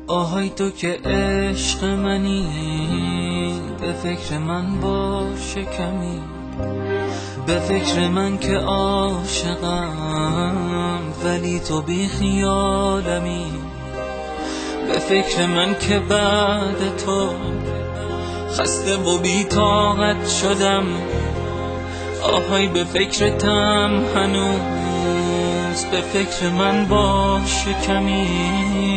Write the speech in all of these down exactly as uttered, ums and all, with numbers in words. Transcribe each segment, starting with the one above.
آهای تو که عشق منی، به فکر من باشه کمی، به فکر من که عاشقم ولی تو بی خیالمی، به فکر من که بعد تو خسته و بی طاقت شدم. آهای به فکرتم هنوز، به فکر من باشه کمی.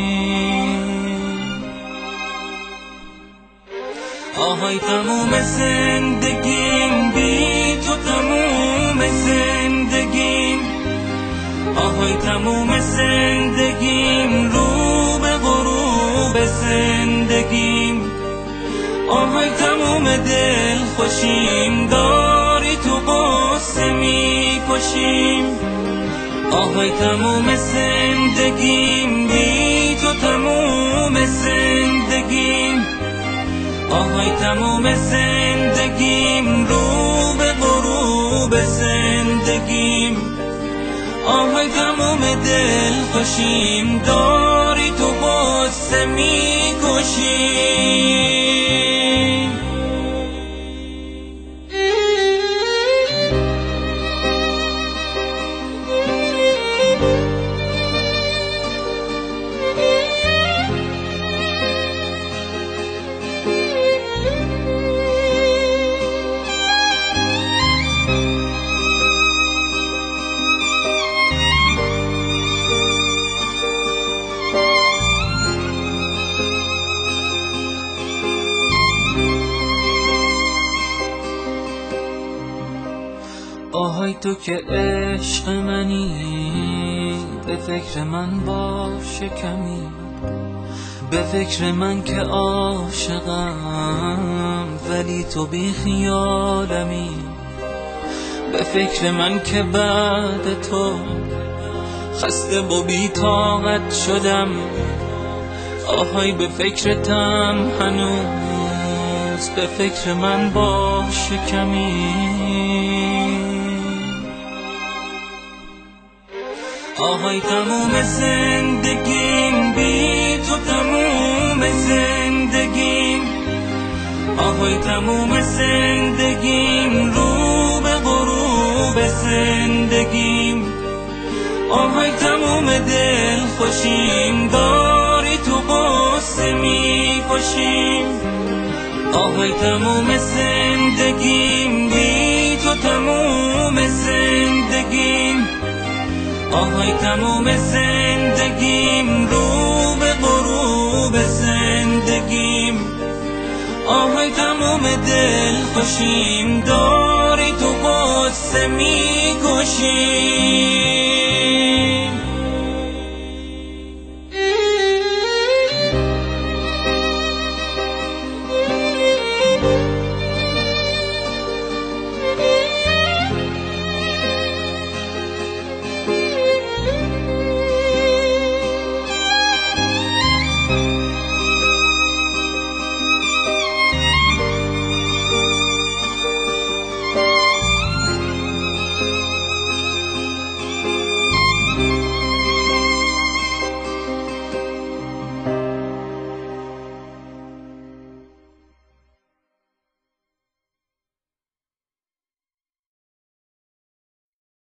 آهای تموم زندگیم بی تو، تموم زندگیم. آهای تموم زندگیم رو به غروب زندگیم. آهای تموم دل خوشیم داری تو قصه می کشیم. آهای تموم زندگیم بی تو، تموم زندگیم. آهای تموم زندگیم رو به غروب زندگیم. آهای تموم دل خوشیم داری تو قصه می کشیم. آهای تو که عشق منی، به فکر من باشه کمی، به فکر من که عاشقم ولی تو بی خیالمی، به فکر من که بعد تو خسته و بی طاقت شدم. آهای به فکرتم هنوز، به فکر من باشه کمی. آهای تموم زندگیم بی تو، تموم زندگیم. آهای تموم زندگیم رو به غروب زندگیم. آهای تموم دل خوشیم داری تو قصه می کشیم. آهای تموم زندگیم بی تو، تموم زندگیم. آهای تموم زندگیم رو به غروب زندگیم. آهای تموم دل خوشیم داری تو قصه می کشیم.